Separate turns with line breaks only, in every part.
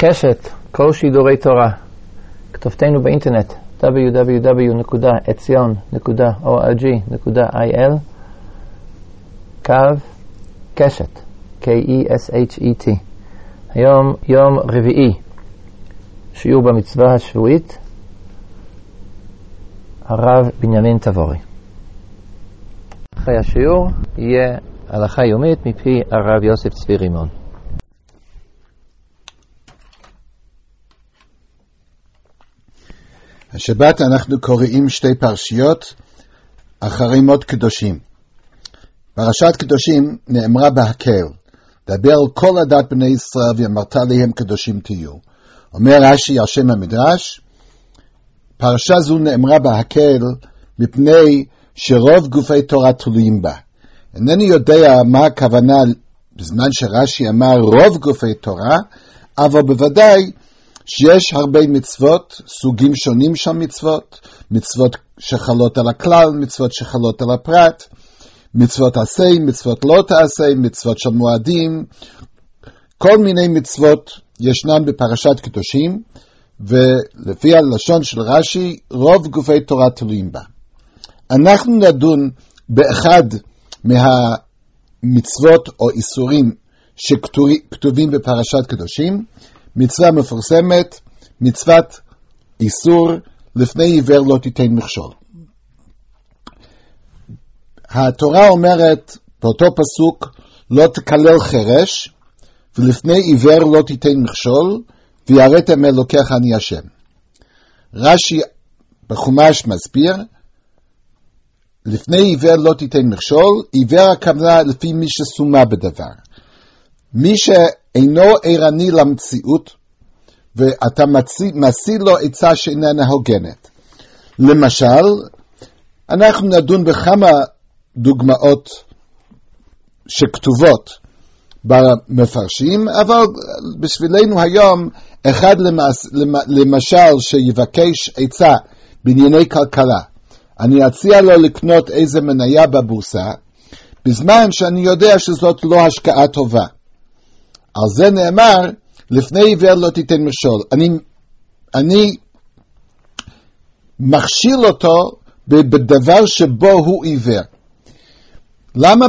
קשת, כל שידורי תורה. כתובתנו באינטרנט www.etzion.org.il קו קשת, K-E-S-H-E-T. היום יום רביעי, שיעור במצווה השבועית, הרב בנימין תבורי. אחרי השיעור יהיה הלכה יומית מפי הרב יוסף צבי רימון.
השבת אנחנו קוראים שתי פרשיות אחרי מות קדושים. פרשת קדושים נאמרה בהקל, דבר על כל עדת בני ישראל ואמרת להם קדושים תהיו. אומר רש"י על שם המדרש, פרשה זו נאמרה בהקל מפני שרוב גופי תורה תלויים בה. אינני יודע מה הכוונה בזמן שרש"י אמר רוב גופי תורה, אבל בוודאי שיש הרבה מצוות, סוגים שונים של מצוות, מצוות שחלות על הכלל, מצוות שחלות על הפרט, מצוות עשה, מצוות לא תעשה, מצוות של מועדים, כל מיני מצוות ישנן בפרשת קדושים, ולפי הלשון של רש"י, רוב גופי תורה תלויים בה. אנחנו נדון באחד מהמצוות או איסורים שכתובים בפרשת קדושים, מצווה מפורסמת, מצוות איסור, לפני עיוור לא תיתן מכשול. התורה אומרת באותו פסוק, לא תקלל חרש, ולפני עיוור לא תיתן מכשול, ויראתם אלוקיך אני השם. רש"י בחומש מסביר, לפני עיוור לא תיתן מכשול, עיוור הכוונה לפי מי שסומה בדבר. מי שאינו ערני למציאות, ואתה משיא לו עצה שאיננה הוגנת. למשל, אנחנו נדון בכמה דוגמאות שכתובות במפרשים, אבל בשבילנו היום, אחד למשל שיבקש עצה בענייני כלכלה, אני אציע לו לקנות איזה מניה בבורסה, בזמן שאני יודע שזאת לא השקעה טובה. על זה נאמר, לפני עיוור לא תיתן מכשול. אני מכשיל אותו בדבר שבו הוא עיוור. למה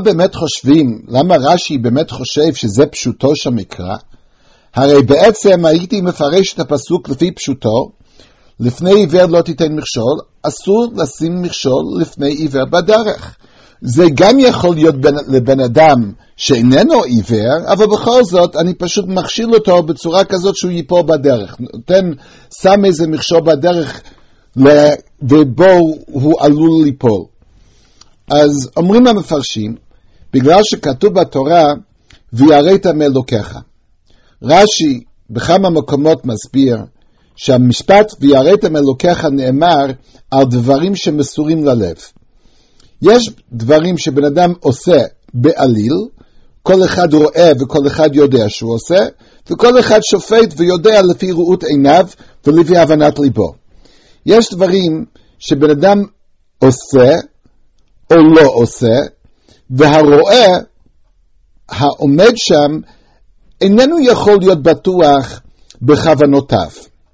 רש"י באמת חושב שזה פשוטו של מקרא? הרי בעצם הייתי מפרש את הפסוק לפי פשוטו, לפני עיוור לא תיתן מכשול, אסור לשים מכשול לפני עיוור בדרך. זה גם יכול להיות לבן אדם שאיננו עיוור, אבל בכל זאת אני פשוט מכשיל אותו בצורה כזאת שהוא ייפול בדרך. שם איזה מכשול בדרך ובו הוא עלול ליפול. אז אומרים המפרשים, בגלל שכתוב בתורה, ויראתם אלוקיך. רש"י בכמה מקומות מסביר שהמשפט ויראתם אלוקיך נאמר על דברים שמסורים ללב. יש דברים שבן אדם עושה בעליל, כל אחד רואה וכל אחד יודע שהוא עושה, וכל אחד שופט ויודע לפי ראות עיניו ולפי הבנת ליבו. יש דברים שבן אדם עושה או לא עושה, והרואה העומד שם איננו יכול להיות בטוח בכוונותיו.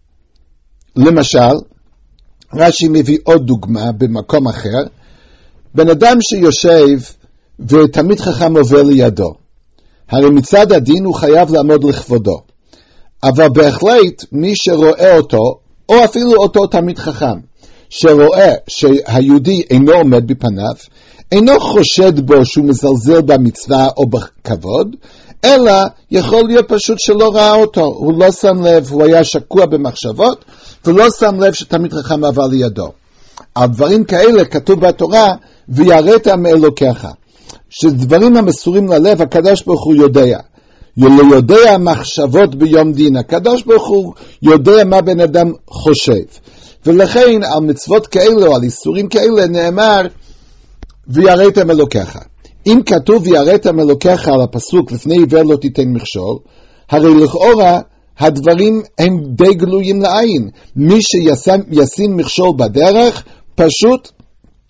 למשל, רש"י מביא עוד דוגמה במקום אחר, בן אדם שיושב ותמיד חכם עובר לידו. הרי מצד הדין הוא חייב לעמוד לכבודו. אבל בהחלט מי שרואה אותו, או אפילו אותו תמיד חכם, שרואה שהיהודי אינו עומד בפניו, אינו חושד בו שהוא מזלזל במצווה או בכבוד, אלא יכול להיות פשוט שלא ראה אותו. הוא לא שם לב, הוא היה שקוע במחשבות, ולא שם לב שתמיד חכם עבר לידו. על דברים כאלה כתוב בתורה, ויראתם אלוקיך. שדברים המסורים ללב, הקדוש ברוך הוא יודע. לא יודע מחשבות ביום דין. הקדוש ברוך הוא יודע מה בן אדם חושב. ולכן על מצוות כאלה, או על איסורים כאלה, נאמר, ויראתם אלוקיך. אם כתוב ויראתם אלוקיך על הפסוק, לפני עיוור לא תיתן מכשול, הרי לכאורה, הדברים הם די גלויים לעין. מי שישים מכשול בדרך, פשוט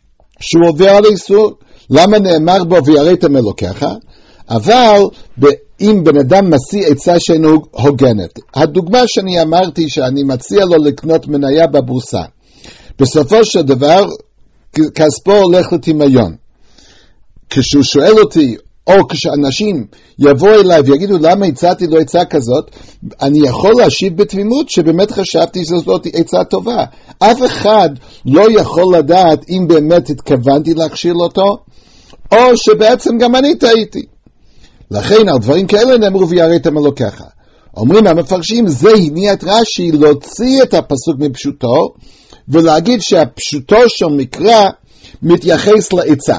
שהוא עובר על איסור. למה נאמר בו ויראתם אלוקיך? אבל אם בן אדם מציע עצה שאינו הוגנת. הדוגמה שאני אמרתי שאני מציע לו לקנות מניה בבורסה. בסופו של דבר, כספו הולך לטמיון. כשהוא שואל אותי, או כשאנשים יבואו אליי ויגידו למה הצעתי לו עצה כזאת, אני יכול להשיב בתמימות שבאמת חשבתי שזאת עצה טובה. אף אחד לא יכול לדעת אם באמת התכוונתי להכשיל אותו, או שבעצם גם אני טעיתי. לכן על דברים כאלה נאמרו ויראתם אלוקיך. אומרים המפרשים, זה הניע את רש"י להוציא את הפסוק מפשוטו, ולהגיד שהפשוטו של מקרא מתייחס לעצה.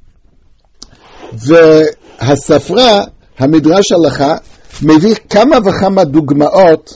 והספרה, המדרש הלכה, מביא כמה וכמה דוגמאות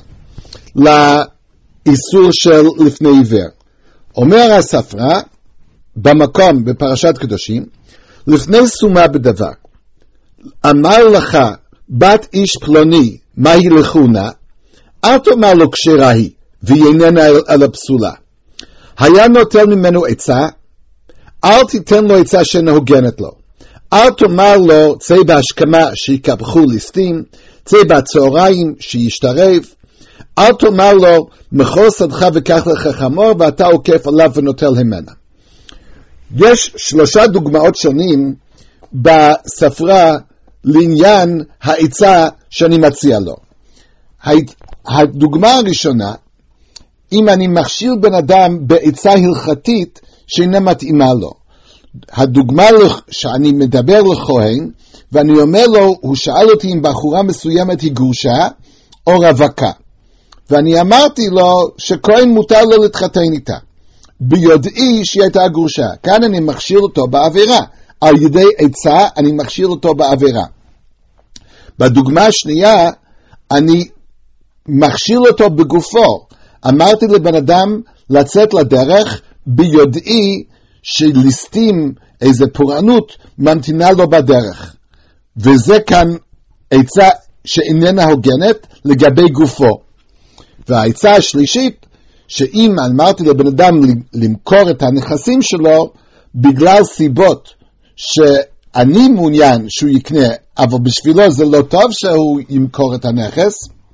לאיסור של לפני עיוור. אומר הספרה, במקום, בפרשת קדושים, לפני סומה בדבר, אמר לך, בת איש פלוני, מהי לכונה? אל תאמר לו כשרה היא, והיא איננה על הפסולה. היה נוטל ממנו עצה, אל תיתן לו עצה שאינה הוגנת לו. אל תאמר לו, צא בהשכמה שיקפחו ליסטים, צא בצהריים שישתרב. אל תאמר לו, מכור שדך וקח לך חמור, ואתה עוקף עליו ונוטל ממנה. יש 3 דוגמאות שונים בספרה לעניין העצה שאני מציע לו. הדוגמה הראשונה, אם אני מכשיל בן אדם בעצה הלכתית שאינה מתאימה לו. הדוגמה שאני מדבר לכהן, ואני אומר לו, הוא שאל אותי אם בחורה מסוימת היא גרושה או רווקה. ואני אמרתי לו שכהן מותר לו להתחתן איתה. ביודעי שהיא הייתה גרושה. כאן אני מכשיל אותו בעבירה. על ידי עצה אני מכשיל אותו בעבירה. בדוגמה השנייה, אני מכשיל אותו בגופו. אמרתי לבן אדם לצאת לדרך ביודעי שליסטים איזה פורענות ממתינה לו בדרך. וזה כאן עצה שאיננה הוגנת לגבי גופו. והעצה השלישית, שאם אמרתי לבן אדם למכור את הנכסים שלו, בגלל סיבות שאני מעוניין שהוא יקנה, אבל בשבילו זה לא טוב שהוא ימכור את הנכס,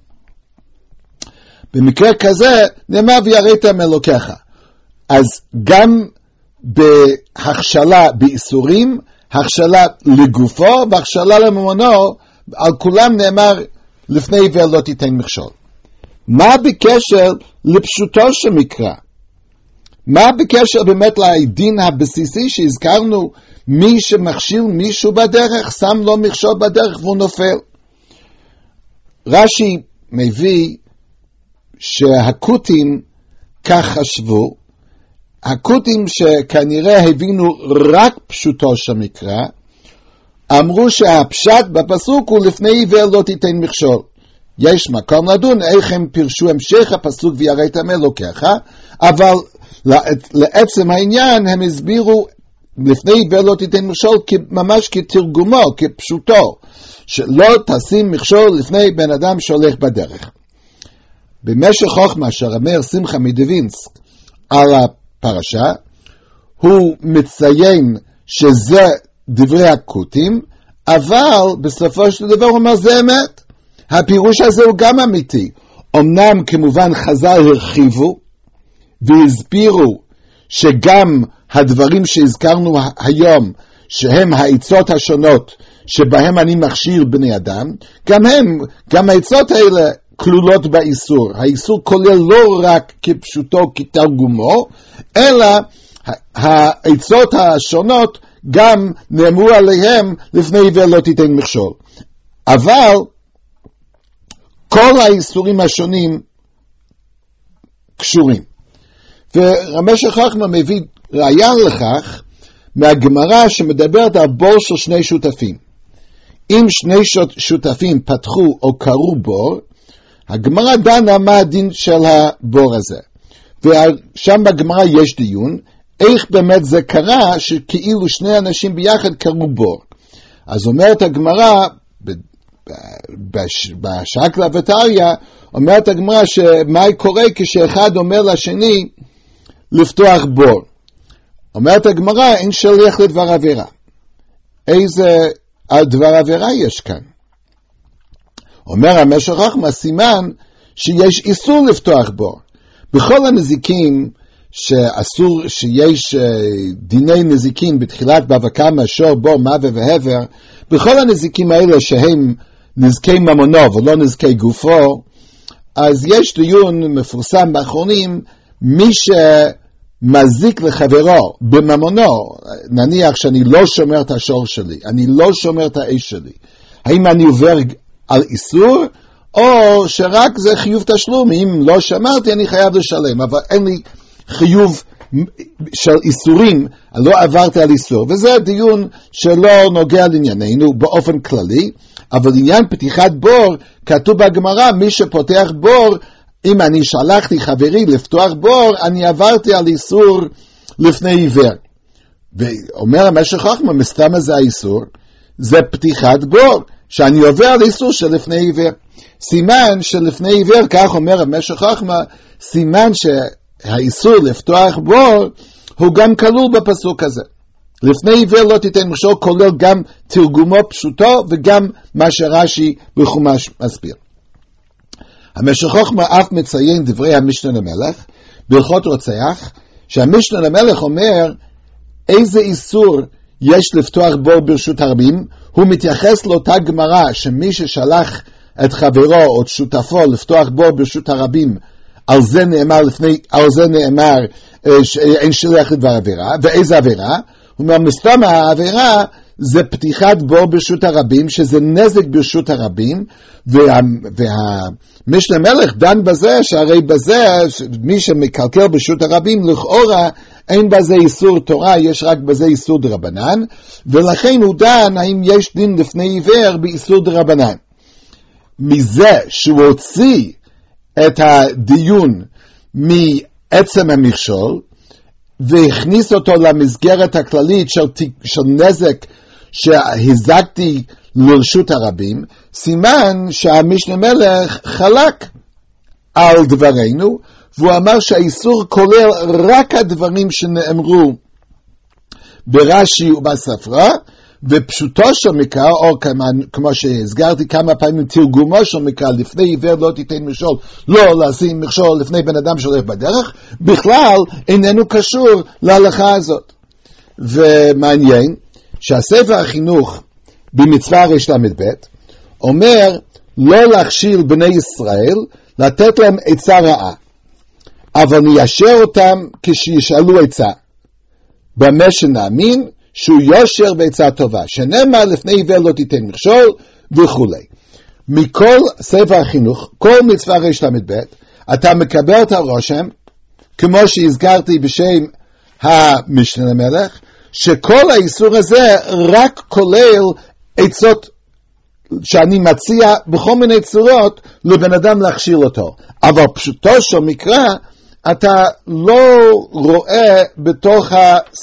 במקרה כזה נאמר ויראתם אלוקיך. אז גם בהכשלה באיסורים, הכשלה לגופו והכשלה לממונו, על כולם נאמר לפני עיוור לא תיתן מכשול. מה בקשר לפשוטו שמקרא? מה בקשר באמת לדין הבסיסי שהזכרנו, מי שמכשיל מישהו בדרך, שם לו מכשול בדרך והוא נופל? רש"י מביא שהקותים כך חשבו, הקותים שכנראה הבינו רק פשוטו שמקרא, אמרו שהפשט בפסוק הוא לפני עיוור לא תיתן מכשול. יש מקום לדון איך הם פירשו המשך הפסוק ויראתם אלוקיך, אבל לעצם העניין הם הסבירו לפני עיוור לא תיתן מכשול ממש כתרגומו, כפשוטו, שלא תשים מכשול לפני בן אדם שהולך בדרך. במשך חוכמה שאומר שמחה מדווינסק על הפרשה, הוא מציין שזה דברי הקותים, אבל בסופו של דבר הוא אומר זה אמת. הפירוש הזה הוא גם אמיתי. אמנם כמובן חז"ל הרחיבו והסבירו שגם הדברים שהזכרנו היום, שהם העצות השונות שבהם אני מכשיר בני אדם, גם העצות האלה כלולות באיסור. האיסור כולל לא רק כפשוטו כתרגומו, אלא העצות השונות גם נאמרו עליהם לפני עיוור לא תיתן מכשול. אבל כל האיסורים השונים קשורים. ורמ"ש חכמה מביא ראיה לכך מהגמרא שמדברת על בור של 2 שותפים. אם 2 שותפים פתחו או קראו בור, הגמרא דנה מה הדין של הבור הזה. ושם בגמרא יש דיון, איך באמת זה קרה שכאילו 2 אנשים ביחד קראו בור. אז אומרת הגמרא, בשקלא וטריא, אומרת הגמרא שמה קורה כשאחד אומר לשני לפתוח בור. אומרת הגמרא, אין שליח לדבר עבירה. איזה דבר עבירה יש כאן? אומר המשך חוכמה, סימן שיש איסור לפתוח בור. בכל הנזיקים שאסור, שיש דיני נזיקים בתחילת בבא קמא, שור, בור, מוות והבר, בכל הנזיקים האלה שהם נזקי ממונו ולא נזקי גופו, אז יש דיון מפורסם באחרונים, מי שמזיק לחברו בממונו, נניח שאני לא שומר את השור שלי, אני לא שומר את האש שלי, האם אני עובר על איסור, או שרק זה חיוב תשלום, אם לא שמרתי אני חייב לשלם, אבל אין לי חיוב של איסורים, לא עברתי על איסור, וזה דיון שלא נוגע לענייננו באופן כללי, אבל עניין פתיחת בור, כתוב בגמרא, מי שפותח בור, אם אני שלחתי חברי לפתוח בור, אני עברתי על איסור לפני עיוור. ואומר המשך חוכמה, מסתמה זה האיסור, זה פתיחת בור, שאני עובר על איסור של לפני עיוור. סימן שלפני עיוור, כך אומר המשך חוכמה, סימן שהאיסור לפתוח בור, הוא גם כלול בפסוק הזה. לפני עיוור לא תיתן מכשול, כולל גם תרגומו פשוטו, וגם מה שרש"י בחומש מסביר. המשך חוכמה אף מציין דברי המשנה למלך, בהלכות רוצח, שהמשנה למלך אומר, איזה איסור יש לפתוח בור ברשות הרבים, הוא מתייחס לאותה גמרא, שמי ששלח את חברו או את שותפו לפתוח בור ברשות הרבים, על זה נאמר אין שליח לדבר עבירה, ואיזה עבירה? הוא אומר, מסתמה העבירה זה פתיחת בור ברשות הרבים, שזה נזק ברשות הרבים, והמשנה מלך דן בזה, שהרי בזה, מי שמקלקל ברשות הרבים, לכאורה אין בזה איסור תורה, יש רק בזה איסור דרבנן, ולכן הוא דן האם יש דין לפני עיוור באיסור דרבנן. מזה שהוא הוציא את הדיון מעצם המכשול, והכניס אותו למסגרת הכללית של נזק שהזקתי לרשות הרבים, סימן שהמשנה מלך חלק על דברנו, והוא אמר שהאיסור כולל רק הדברים שנאמרו ברש"י ובספרה, ופשוטו של מקרא, או כמו שהסגרתי כמה פעמים, תרגומו של מקרא, לפני עיוור לא תיתן מכשול, לא לשים מכשול לפני בן אדם שהולך בדרך, בכלל איננו קשור להלכה הזאת. ומעניין שהספר החינוך במצווה רל"ב אומר לא להכשיל בני ישראל, לתת להם עצה רעה, אבל ניישר אותם כשישאלו עצה, במה שנאמין שהוא יושר ועצה טובה, שנאמר לפני עיוור לא תיתן מכשול וכו'. מכל ספר החינוך, כל מצווה רל"ב, אתה מקבל את הרושם, כמו שהזכרתי בשם המשנה למלך, שכל האיסור הזה רק כולל עצות שאני מציע בכל מיני צורות לבן אדם להכשיל אותו. אבל פשוטו של מקרא, אתה לא רואה בתוך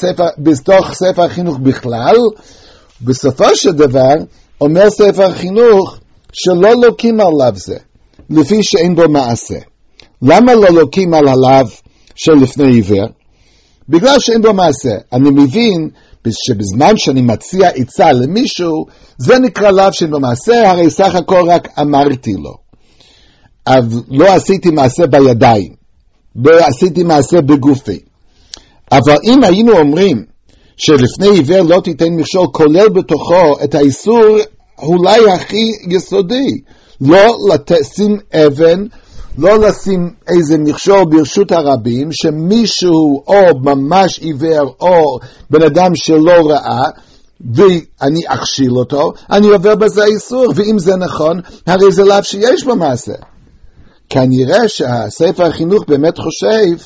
ספר החינוך בכלל. בסופו של דבר, אומר ספר החינוך שלא לוקים עליו זה, לפי שאין בו מעשה. למה לא לוקים עליו של לפני עיוור? בגלל שאין בו מעשה. אני מבין שבזמן שאני מציע עצה למישהו, זה נקרא לאו שאין בו מעשה, הרי סך הכל רק אמרתי לו. אבל לא עשיתי מעשה בידיים, עשיתי מעשה בגופי. אבל אם היינו אומרים שלפני עיוור לא תיתן מכשול, כולל בתוכו את האיסור אולי הכי יסודי, לא לשים אבן, לא לשים איזה מכשול ברשות הרבים, שמישהו או ממש עיוור או בן אדם שלא ראה, ואני אכשיל אותו, אני עובר בזה איסור, ואם זה נכון, הרי זה לאו שיש במעשה. כנראה שהספר החינוך באמת חושב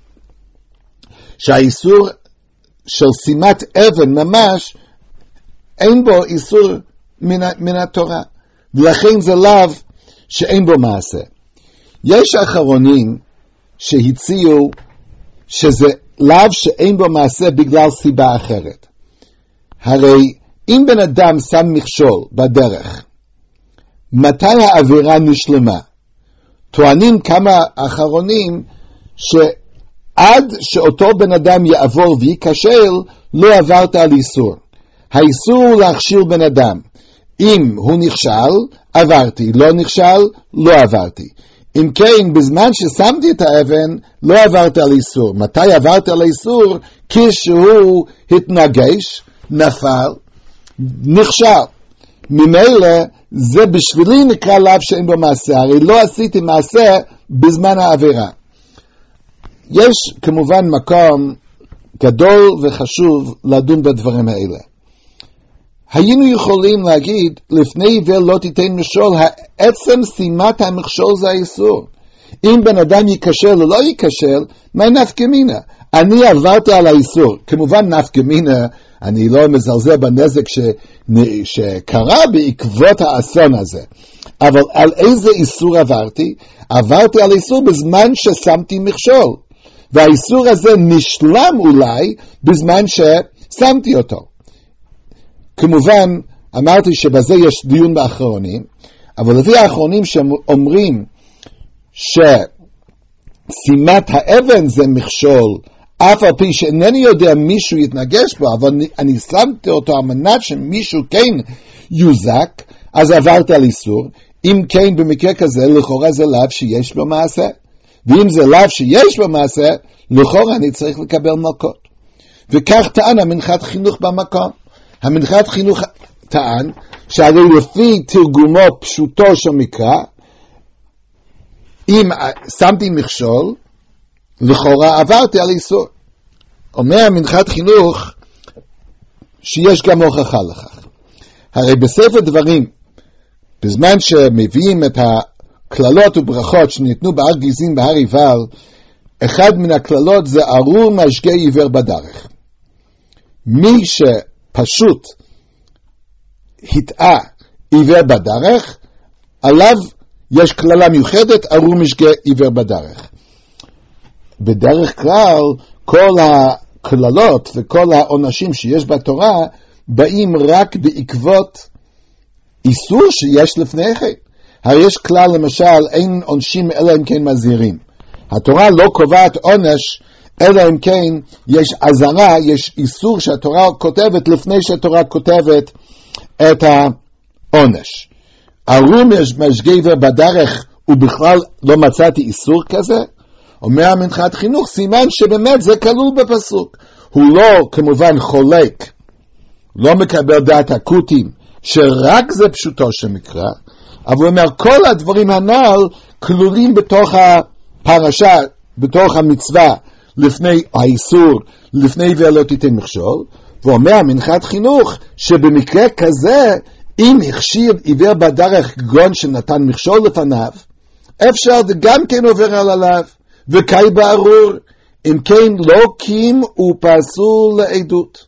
שהאיסור של שימת אבן ממש, אין בו איסור מן התורה, ולכן זה לאו שאין בו מעשה. יש אחרונים שהציעו שזה לאו שאין בו מעשה בגלל סיבה אחרת. הרי אם בן אדם שם מכשול בדרך, מתי העבירה נשלמה? טוענים כמה אחרונים שעד שאותו בן אדם יעבור ויקשל, לא עברת על איסור. האיסור הוא להכשיל בן אדם. אם הוא נכשל, עברתי, לא נכשל, לא עברתי. אם כן, בזמן ששמתי את האבן, לא עברתי על איסור. מתי עברתי על איסור? כשהוא התנגש, נפל, נכשל. ממילא, זה בשבילי נקרא לאו שאין בו מעשה. הרי לא עשיתי מעשה בזמן העבירה. יש כמובן מקום גדול וחשוב לדון בדברים האלה. היינו יכולים להגיד, לפני עיוור לא תיתן מכשול, העצם שימת המכשול זה האיסור. אם בן אדם ייכשל או לא ייכשל, מה נפקא מינה? אני עברתי על האיסור. כמובן נפקא מינה, אני לא מזלזל בנזק שקרה בעקבות האסון הזה. אבל על איזה איסור עברתי? עברתי על איסור בזמן ששמתי מכשול. והאיסור הזה נשלם אולי בזמן ששמתי אותו. כמובן, אמרתי שבזה יש דיון באחרונים, אבל לפי האחרונים שאומרים ששימת האבן זה מכשול, אף על פי שאינני יודע מישהו יתנגש בו, אבל אני שמתי אותו על מנת שמישהו כן יוזק, אז עברתי על איסור. אם כן, במקרה כזה, לכאורה זה לאו שיש בו מעשה. ואם זה לאו שיש בו מעשה, לכאורה אני צריך לקבל מלקות. וכך טען המנחת חינוך במקום. המנחת חינוך טען שהרי לפי תרגומו פשוטו של מקרא, אם שמתי מכשול, לכאורה עברתי על איסור. אומר המנחת חינוך שיש גם הוכחה לכך. הרי בספר דברים, בזמן שמביאים את הכללות וברכות שניתנו בהר גזים בהר עיבל, אחד מן הכללות זה ארור משגה עיוור בדרך. מי שפשוט הטעה עיוור בדרך, עליו יש כללה מיוחדת, ארור משגה עיוור בדרך. בדרך כלל כל הכללות וכל העונשים שיש בתורה באים רק בעקבות איסור שיש לפני כן. הרי יש כלל למשל, אין עונשים אלא אם כן מזהירים. התורה לא קובעת עונש אלא אם כן יש אזהרה, יש איסור שהתורה כותבת לפני שהתורה כותבת את העונש. ארור משגה עיוור בדרך ובכלל לא מצאתי איסור כזה? אומר המנחת חינוך, סימן שבאמת זה כלול בפסוק. הוא לא כמובן חולק, לא מקבל דעת הקוטים, שרק זה פשוטו שמקרא, אבל הוא אומר, כל הדברים הנ"ל כלולים בתוך הפרשה, בתוך המצווה, לפני האיסור, לפני ולא תיתן מכשול, ואומר המנחת חינוך, שבמקרה כזה, אם הכשיר עיוור בדרך גון שנתן מכשול לפניו, אפשר גם כן עובר עליו, וקאי בארור, אם כן לא קים ופסול לעדות.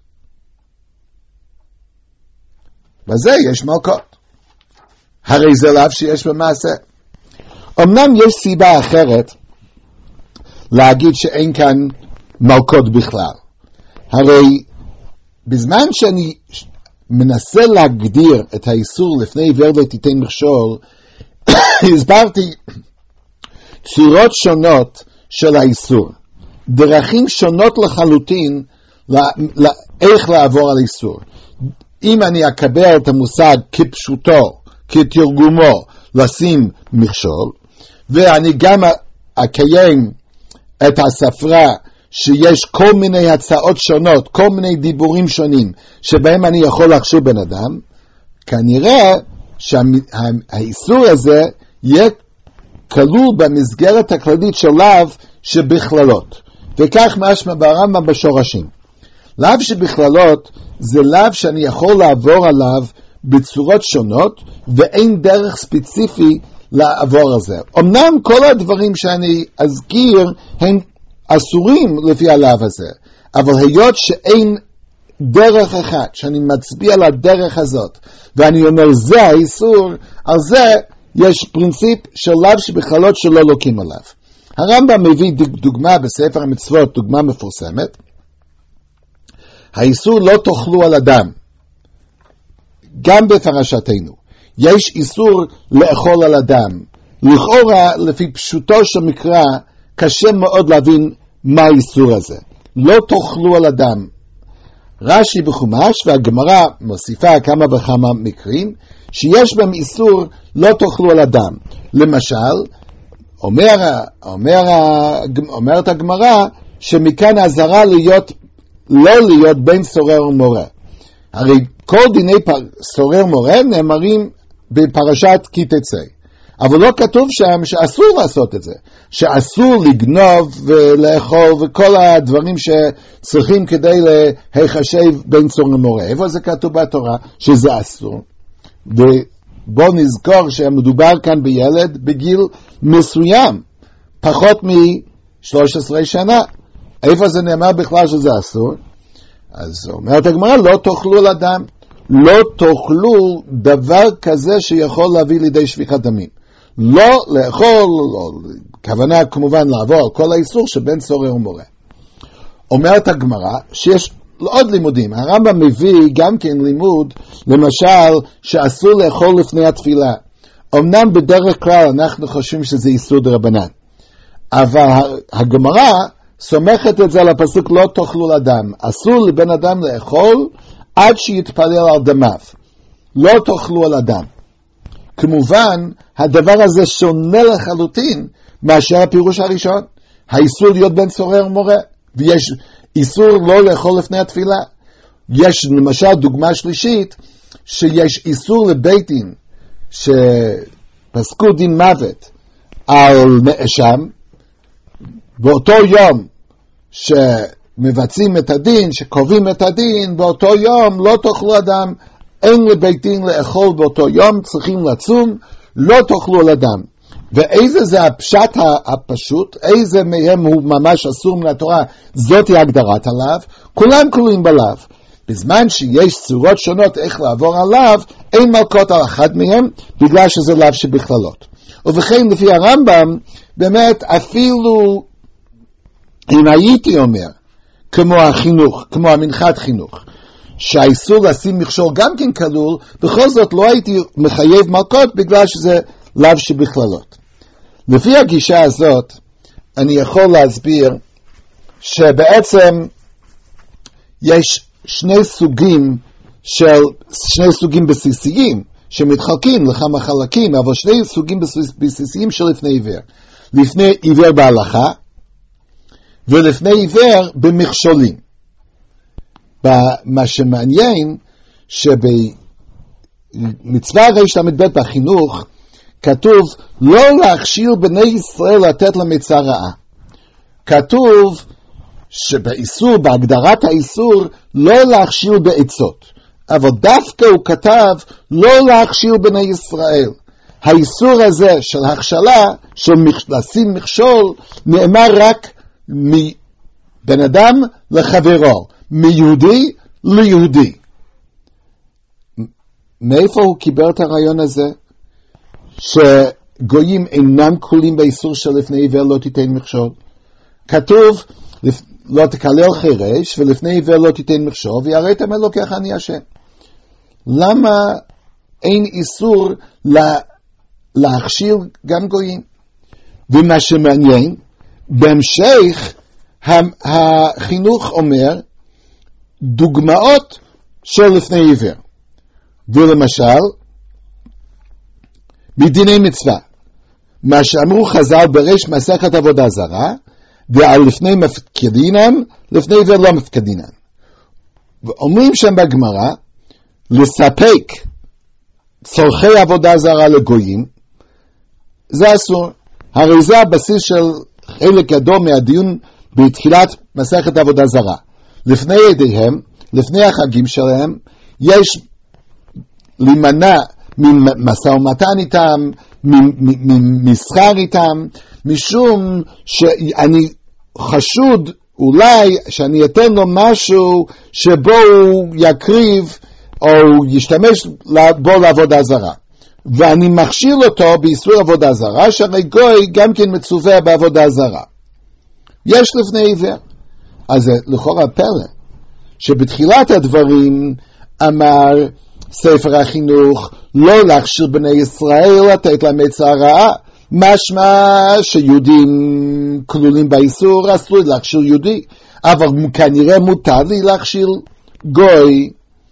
בזה יש מלכות. הרי זה לאו שיש במעשה. אמנם יש סיבה אחרת להגיד שאין כאן מלכות בכלל. הרי בזמן שאני מנסה להגדיר את האיסור לפני עיוור לא תיתן מכשול, הסברתי צורות שונות של האיסור. דרכים שונות לחלוטין איך לעבור על איסור. אם אני אקבל את המושג כפשוטו, כתרגומו, לשים מכשול, ואני גם אקיים את הספרה שיש כל מיני הצעות שונות, כל מיני דיבורים שונים, שבהם אני יכול לחשוב בן אדם, כנראה שהאיסור הזה יהיה כלול במסגרת הכללית של לאו שבכללות. וכך משמע ברמב"ם בשורשים. לאו שבכללות זה לאו שאני יכול לעבור עליו בצורות שונות, ואין דרך ספציפי לעבור על זה. אמנם כל הדברים שאני אזכיר הם אסורים לפי הלאו הזה, אבל היות שאין דרך אחת, שאני מצביע על הדרך הזאת, ואני אומר זה האיסור, על זה יש פרינציפ של לאו שבכללות שלא לוקים עליו. הרמב"ם מביא דוגמה בספר המצוות, דוגמה מפורסמת. האיסור לא תאכלו על אדם. גם בפרשתנו. יש איסור לאכול על אדם. לכאורה, לפי פשוטו של מקרא, קשה מאוד להבין מה האיסור הזה. לא תאכלו על אדם. רש"י בחומש והגמרא מוסיפה כמה וכמה מקרים שיש בהם איסור לא תאכלו על אדם. למשל, אומרת הגמרא שמכאן הזרה לא להיות בין סורר ומורה. הרי כל דיני סורר ומורה נאמרים בפרשת כי תצא. אבל לא כתוב שם שאסור לעשות את זה, שאסור לגנוב ולאכול וכל הדברים שצריכים כדי להיחשב בין סורר ומורה. איפה זה כתוב בתורה שזה אסור? ובוא נזכור שמדובר כאן בילד בגיל מסוים, פחות מ-13 שנה. איפה זה נאמר בכלל שזה אסור? אז אומרת הגמרא, לא תאכלו על אדם, לא תאכלו דבר כזה שיכול להביא לידי שפיכת דמים. לא לאכול, כוונה כמובן לעבור על כל האיסור שבין סורר ומורה. אומרת הגמרא שיש עוד לימודים. הרמב"ם מביא גם כן לימוד, למשל, שאסור לאכול לפני התפילה. אמנם בדרך כלל אנחנו חושבים שזה איסור דרבנן, אבל הגמרא סומכת את זה על הפסוק לא תאכלו לאדם. אסור לבן אדם לאכול עד שיתפלל על דמיו. לא תאכלו על אדם. כמובן, הדבר הזה שונה לחלוטין מאשר הפירוש הראשון. האיסור להיות בין סורר ומורה. ויש איסור לא לאכול לפני התפילה. יש למשל דוגמה שלישית, שיש איסור לבית דין, שפסקו דין מוות על נאשם, באותו יום שמבצעים את הדין, שקובעים את הדין, באותו יום לא תאכלו אדם, אין לבית דין לאכול באותו יום, צריכים לצום, לא תאכלו על אדם. ואיזה זה הפשט הפשוט, איזה מהם הוא ממש אסור מן התורה, זאת היא הגדרת עליו, כולם כלולים בלאו. בזמן שיש צורות שונות איך לעבור עליו, אין מלכות על אחד מהם, בגלל שזה לאו שבכללות. ובכן לפי הרמב"ם, באמת אפילו אם הייתי אומר, כמו החינוך, כמו המנחת חינוך, שהאיסור לשים מכשול גם כן כלול, בכל זאת לא הייתי מחייב מלכות בגלל שזה לאו שבכללות. לפי הגישה הזאת, אני יכול להסביר שבעצם יש שני סוגים בסיסיים שמתחלקים לכמה חלקים, אבל שני סוגים בסיסיים של לפני עיוור. לפני עיוור בהלכה, ולפני עיוור במכשולים. מה שמעניין שבמצווה רל"ב בחינוך כתוב לא להכשיל בני ישראל לתת למצה רעה. כתוב שבאיסור, בהגדרת האיסור, לא להכשיל בעצות. אבל דווקא הוא כתב לא להכשיל בני ישראל. האיסור הזה של הכשלה, של לשים מכשול, נאמר רק מבן אדם לחברו, מיהודי ליהודי. מאיפה הוא קיבל את הרעיון הזה? שגויים אינם כלולים באיסור של לפני עיוור לא תיתן מכשול. כתוב לא תקלל חירש ולפני עיוור לא תיתן מכשול ויראת אלוקיך אני השם. למה אין איסור להכשיל גם גויים? ומה שמעניין, בהמשך החינוך אומר דוגמאות של לפני עיוור. ולמשל, בדיני מצווה, מה שאמרו חז"ל בריש מסכת עבודה זרה, ועל לפני מפקדינן, לפני עיוור לא מפקדינן. ואומרים שם בגמרא, לספק צורכי עבודה זרה לגויים, זה אסור. הרי זה הבסיס של חלק גדול מהדיון בתחילת מסכת עבודה זרה. לפני ידיהם, לפני החגים שלהם, יש להימנע ממשא ומתן איתם, ממסחר איתם, משום שאני חשוד אולי שאני אתן לו משהו שבו הוא יקריב או ישתמש בו לעבודה זרה. ואני מכשיל אותו באיסור עבודה זרה, שהרי גוי גם כן מצווה בעבודה זרה. יש לפני עיוור. אז לכאורה פלא, שבתחילת הדברים אמר ספר החינוך, לא להכשיל בני ישראל לתת להם עצה רעה, משמע שיהודים כלולים באיסור, אסור להכשיל יהודי, אבל כנראה מותר לי להכשיל גוי,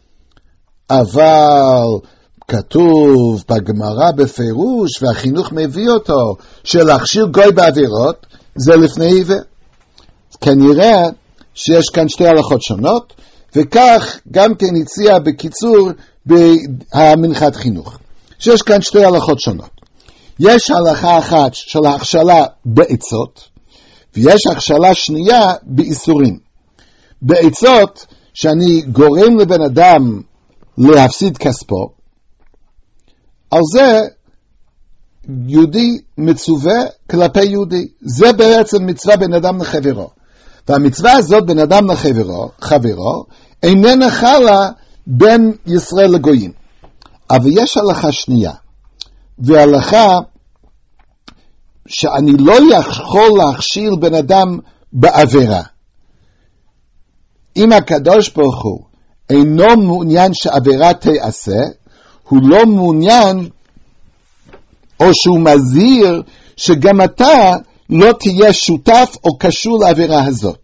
אבל כתוב בגמרא בפירוש, והחינוך מביא אותו, שלהכשיר גוי בעבירות, זה לפני עיוור. כנראה שיש כאן שתי הלכות שונות, וכך גם כן הציע בקיצור במנחת חינוך. שיש כאן שתי הלכות שונות. יש הלכה אחת של ההכשלה בעצות, ויש הכשלה שנייה באיסורים. בעצות, שאני גורם לבן אדם להפסיד כספו, על זה יהודי מצווה כלפי יהודי. זה בעצם מצווה בין אדם לחברו. והמצווה הזאת בין אדם לחברו, איננה חלה בין ישראל לגויים. אבל יש הלכה שנייה, והלכה שאני לא יכול להכשיל בן אדם בעבירה. אם הקדוש ברוך הוא אינו מעוניין שעבירה תעשה, הוא לא מעוניין, או שהוא מזהיר, שגם אתה לא תהיה שותף או קשור לעבירה הזאת.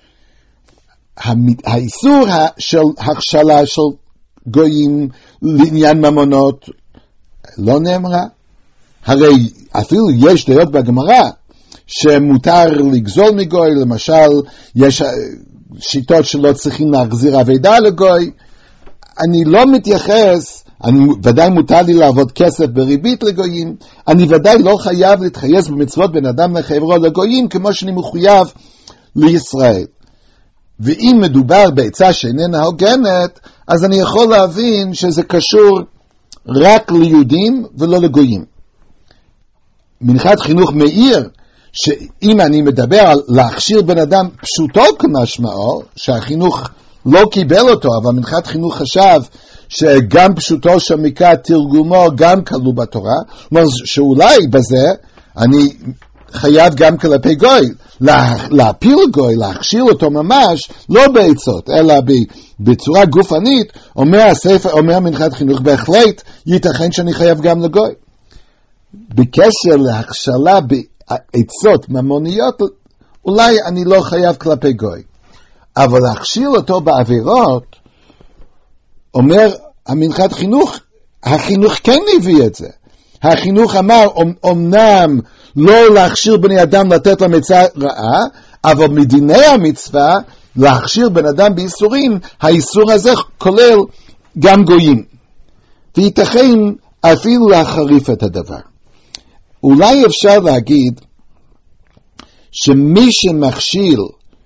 האיסור של הכשלה של גויים לעניין ממונות לא נאמרה. הרי אפילו יש דעות בגמרא שמותר לגזול מגוי, למשל יש שיטות שלא צריכים להחזיר אבידה לגוי. אני לא מתייחס, ודאי מותר לי לעבוד כסף בריבית לגויים, אני ודאי לא חייב להתחייס במצוות בין אדם לחברו לגויים כמו שאני מחויב לישראל. ואם מדובר בעצה שאיננה הוגנת, אז אני יכול להבין שזה קשור רק ליהודים ולא לגויים. מנחת חינוך מאיר שאם אני מדבר על להכשיר בן אדם פשוטו כמשמעו, שהחינוך לא קיבל אותו, אבל מנחת חינוך חשב שגם פשוטו של מקרא תרגומו גם כלול בתורה, כלומר שאולי בזה אני חייב גם כלפי גוי, להפיל גוי, להכשיר אותו ממש, לא בעצות, אלא בצורה גופנית, אומר הספר, אומר מנחת חינוך, בהחלט ייתכן שאני חייב גם לגוי. בקשר להכשלה בעצות ממוניות, אולי אני לא חייב כלפי גוי. אבל להכשיר אותו בעבירות, אומר המנחת חינוך, החינוך כן הביא את זה. החינוך אמר, אמנם לא להכשיר בני אדם לתת להם עצה רעה, אבל מדיני המצווה, להכשיר בן אדם באיסורים, האיסור הזה כולל גם גויים. וייתכן אפילו להחריף את הדבר. אולי אפשר להגיד, שמי שמכשיל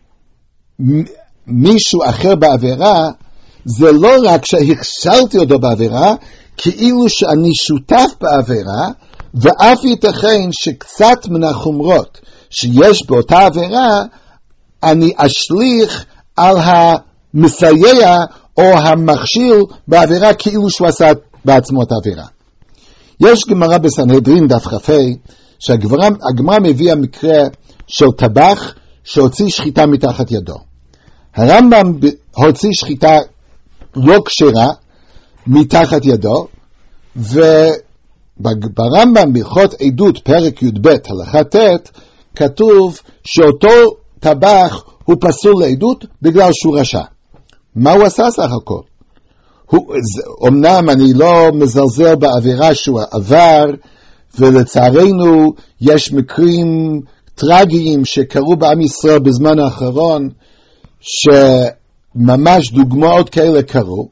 מישהו אחר בעבירה, זה לא רק שהכשלתי אותו בעבירה, כאילו שאני שותף בעבירה, ואף ייתכן שקצת מן החומרות שיש באותה עבירה, אני אשליך על המסייע או המכשיל בעבירה כאילו שהוא עשה בעצמו את העבירה. יש גמרא בסנהדרין דף כ"ה, שהגמרא מביאה מקרה של טבח שהוציא שחיטה מתחת ידו. הרמב"ם הוציא שחיטה לא כשרה מתחת ידו, וברמב"ם בהלכות עדות פרק י"ב הלכה ט' כתוב שאותו טבח הוא פסול לעדות בגלל שהוא רשע. מה הוא עשה סך הכל? אמנם אני לא מזלזל בעבירה שהוא עבר, ולצערנו יש מקרים טרגיים שקרו בעם ישראל בזמן האחרון, שממש דוגמאות כאלה קרו,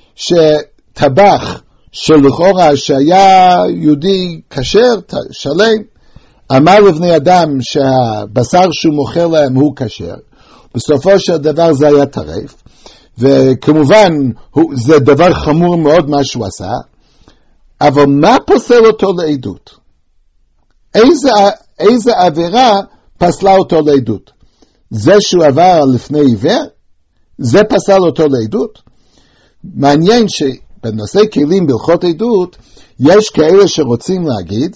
שטבח שלכאורה שהיה יהודי כשר, שלם, אמר לבני אדם שהבשר שהוא מוכר להם הוא כשר, בסופו של דבר זה היה טרף, וכמובן זה דבר חמור מאוד מה שהוא עשה, אבל מה פוסל אותו לעדות? איזה עבירה פסלה אותו לעדות? זה שהוא עבר לפני עיוור? זה פסל אותו לעדות? מעניין שבנושא כלים בהלכות עדות, יש כאלה שרוצים להגיד,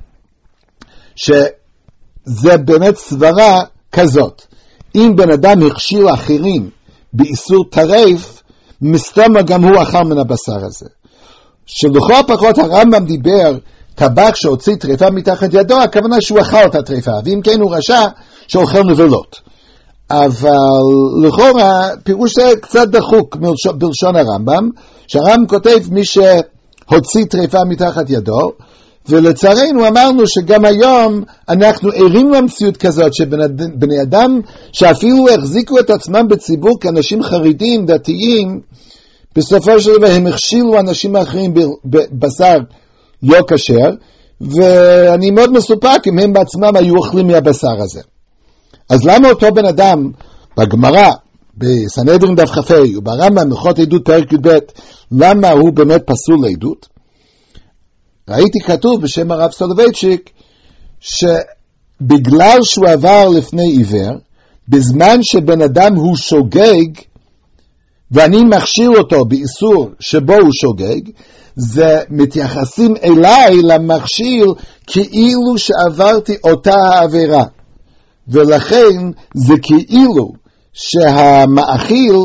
שזה באמת סברה כזאת. אם בן אדם הכשיל אחרים באיסור טרף, מסתמה גם הוא אכל מן הבשר הזה. שלכל פחות הרמב"ם דיבר, טבח שהוציא טרפה מתחת ידו, הכוונה שהוא אכל את הטרפה, ואם כן הוא רשע שאוכל נבלות. אבל לכאורה פירוש זה קצת דחוק בלשון הרמב"ם, שהרמב"ם כותב מי שהוציא טריפה מתחת ידו, ולצערנו אמרנו שגם היום אנחנו ערים למציאות כזאת, שבני אדם שאפילו החזיקו את עצמם בציבור כאנשים חרדים, דתיים, בסופו של דבר הם הכשילו אנשים אחרים בבשר לא כשר, ואני מאוד מסופק אם הם בעצמם היו אוכלים מהבשר הזה. אז למה אותו בן אדם בגמרא, בסנהדרין דף כ"ה וברמב"ם הלכות עדות פרק י"ב, למה הוא באמת פסול לעדות? ראיתי כתוב בשם הרב סולובייצ'יק, שבגלל שהוא עבר לפני עיוור, בזמן שבן אדם הוא שוגג, ואני מכשיר אותו באיסור שבו הוא שוגג, זה מתייחסים אליי למכשיר כאילו שעברתי אותה העבירה. ולכן זה כאילו שהמאכיל,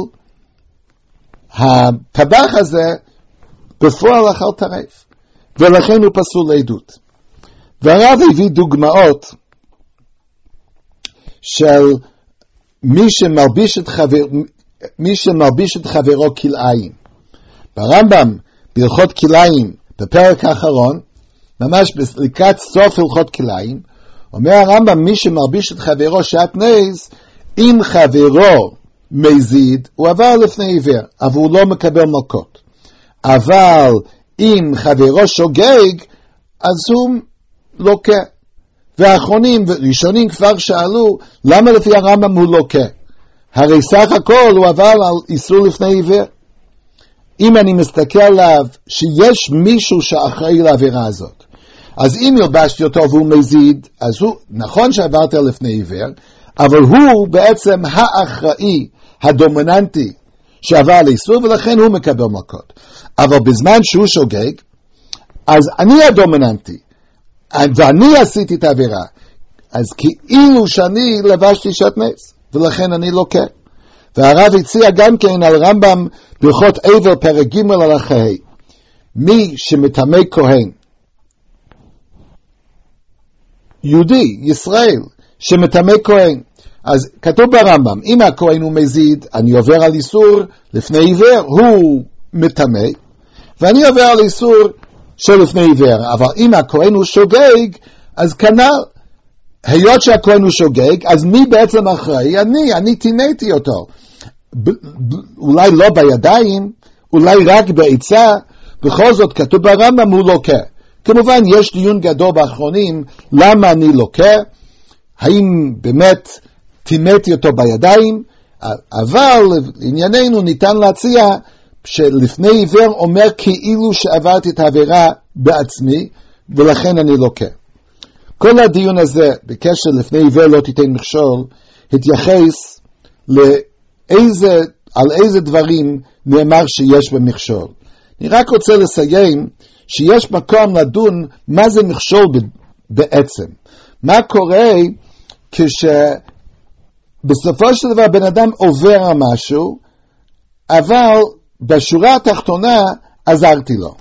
הטבח הזה, בפועל אכל טרף. ולכן הוא פסול לעדות. והרב הביא דוגמאות של מי שמלביש את חברו כלאיים. ברמב"ם, בהלכות כלאיים, בפרק האחרון, ממש לקראת סוף הלכות כלאיים, אומר הרמב"ם, מי שמלביש את חברו שעטנז, אם חברו מזיד, הוא עבר לפני עיוור, אבל הוא לא מקבל מכות. אבל אם חברו שוגג, אז הוא לוקה. והאחרונים וראשונים כבר שאלו, למה לפי הרמב"ם הוא לוקה? הרי סך הכל הוא עבר על איסור לפני עיוור. אם אני מסתכל עליו שיש מישהו שאחראי לעבירה הזאת, אז אם ילבשתי אותו והוא מזיד, אז הוא, נכון שעברתי על לפני עיוור, אבל הוא בעצם האחראי, הדומיננטי, שעבר לאיסור, ולכן הוא מקבל מכות. אבל בזמן שהוא שוגג, אז אני הדומיננטי, ואני עשיתי את העבירה, אז כאילו שאני לבשתי שעטנז, ולכן אני לוקה. והרב הציע גם כן על רמב"ם בהלכות אבל פרק ג' הלכה ה', מי שמטמא כהן, יהודי, ישראל, שמטמא כהן, אז כתוב ברמב"ם, אם הכהן הוא מזיד, אני עובר על איסור לפני עיוור, הוא מטמא, ואני עובר על איסור של לפני עיוור, אבל אם הכהן הוא שוגג, אז כנ"ל, היות שהכהן הוא שוגג, אז מי בעצם אחראי? אני תינאתי אותו, אולי לא בידיים, אולי רק בעצה, בכל זאת כתוב ברמב"ם הוא לוקה. כמובן יש דיון גדול באחרונים, למה אני לוקה, האם באמת תינאתי אותו בידיים, אבל לענייננו ניתן להציע, שלפני עיוור אומר כאילו שעברתי את העבירה בעצמי, ולכן אני לוקה. כל הדיון הזה, בקשר לפני עיוור לא תיתן מכשול, התייחס על איזה דברים נאמר שיש במכשול. אני רק רוצה לסיים שיש מקום לדון מה זה מכשול בעצם. מה קורה כשבסופו של דבר בן אדם עובר על משהו, אבל בשורה התחתונה עזרתי לו.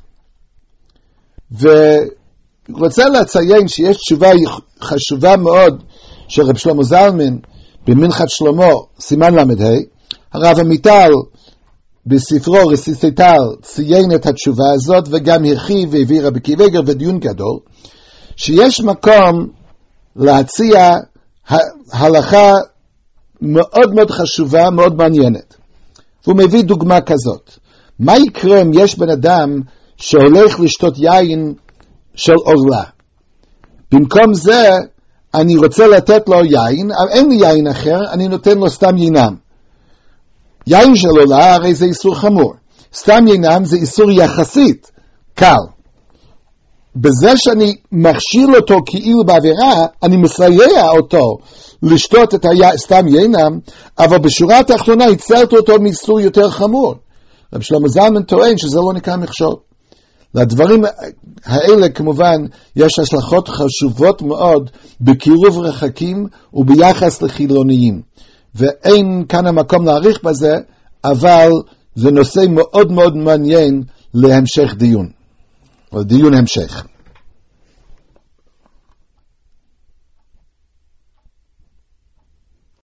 ורוצה לציין שיש תשובה חשובה מאוד של רב שלמה זלמן במנחת שלמה סימן למ"ה, הרב עמיטל בספרו רסיסטל ציין את התשובה הזאת וגם הרחיב והביא רבי עקיבא איגר ודיון גדול, שיש מקום להציע הלכה מאוד מאוד חשובה, מאוד מעניינת. והוא מביא דוגמה כזאת. מה יקרה אם יש בן אדם שהולך לשתות יין של עורלה? במקום זה אני רוצה לתת לו יין, אבל אין לי יין אחר, אני נותן לו סתם יינם. יין של עורלה הרי זה איסור חמור. סתם יינם זה איסור יחסית קל. בזה שאני מכשיל אותו כאילו בעבירה, אני מסייע אותו לשתות את סתם יינם, אבל בשורה התחתונה הצלתי אותו מאיסור יותר חמור. רב שלמה זלמן טוען שזה לא נקרא מכשול. לדברים האלה כמובן יש השלכות חשובות מאוד בקירוב רחקים וביחס לחילוניים. ואין כאן המקום להאריך בזה, אבל זה נושא מאוד מאוד מעניין להמשך דיון, או דיון המשך.